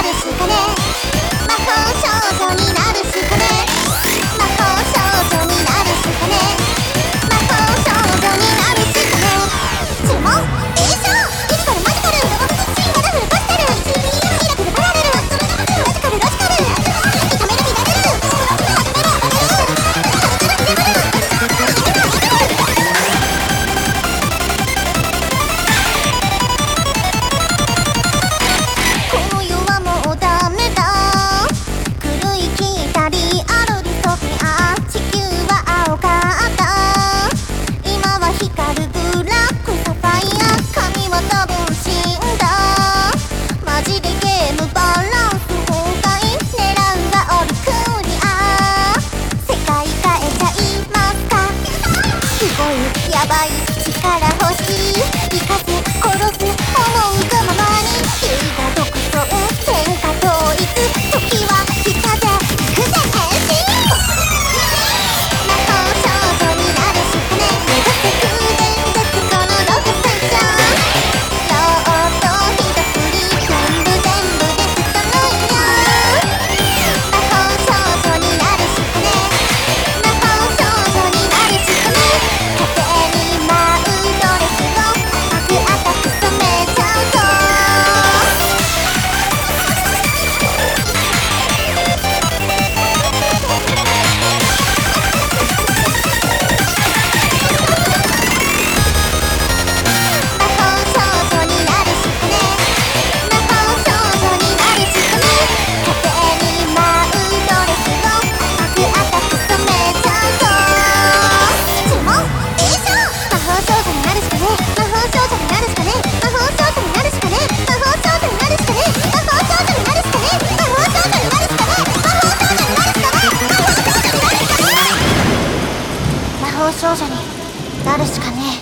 るしかね。魔法少女になるしかね。魔法少女になるしかね。魔法少女になるしかね。注文臨床フィジカルマジカルロボットシンガルフルパステル CP ミラクルパラレルマジカルロジカル炒める乱れるこの世はもうダメだ。狂い聞いたりアルディソフィア地球は青かった今は光るブラックサファイア神は多分死んだマジでゲームバランス崩壊狙うはオルクリア世界変えちゃいますかすごいやばい力欲しい生かせ殺す思うがままに唯我独尊天下統一時は来たぜ行くぜ変身魔法少女になるしかね目指せ空伝絶後のロケセンションローとひと振り全部でストロイヤー魔法少女になるしかね魔法少女になるしかね勝手に舞うドレスをバグアタック染めちゃうぞ魔法少女になるしかね魔法少女になるしかね勝手に舞うドレスをバグアタック染めちゃうぞ注文臨床魔法少女になるしかね魔法少女になるしかね魔法少女になるしかね魔法少女になるしかね魔法少女になるしかね魔法少女になるしかね魔法少女になるしかね魔法少女になるしかね魔法少女になるしかね